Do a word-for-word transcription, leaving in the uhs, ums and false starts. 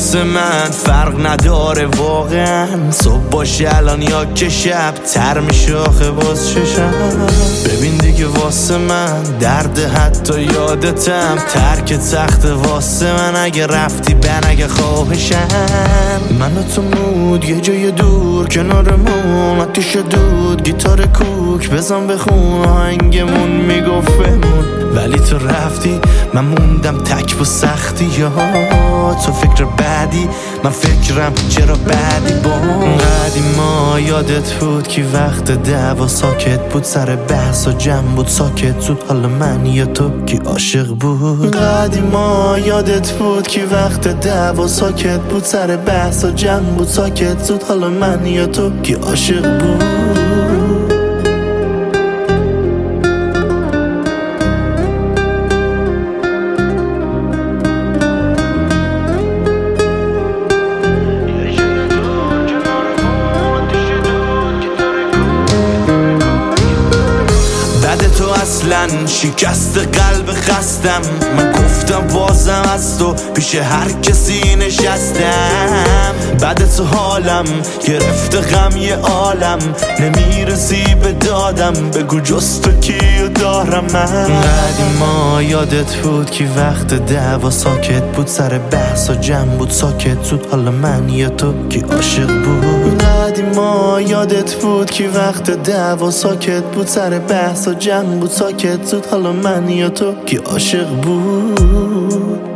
واسه من فرق نداره واقعا، صبح باشه الان یا که شب تر میشه آخه باز چشم. ببین دیگه واسه من درد حتی یادتم، ترک تخت واسه من اگه رفتی بن اگه خواهشم. من و تو مود یه جای دور کنارمون، آتیش دود گیتار کوک بزن بخون، آهنگمون میگفت بمون. ولی تو رفتی من موندم تک با سختی ها، تو فکر بعدی من فکرم چرا بعدی با قدیما. یادت بود که وقت دعوا ساکت بود، سر بحث و جمع بود ساکت زود، حالا من یا تو کی عاشق بود. قدیما یادت بود که وقت دعوا ساکت بود، سر بحث و جمع بود ساکت زود، حالا من یا تو کی عاشق بود. تو اصلا شکست قلب خستم، من گفتم بازم از تو پیش هر کسی نشستم. بعد تو حالم گرفته غم یه عالم، نمیرسی به دادم بگو جز تو کیو دارم من. قدیما یادت بود که وقت دعوا ساکت بود، سر بحث و جمع بود ساکت زود، حالا من یا تو کی عاشق بود. قدیما یادت بود که وقت دعوا ساکت بود، سر بحث و جمع بود ساکت زود، حالا من یا تو کی عاشق بود.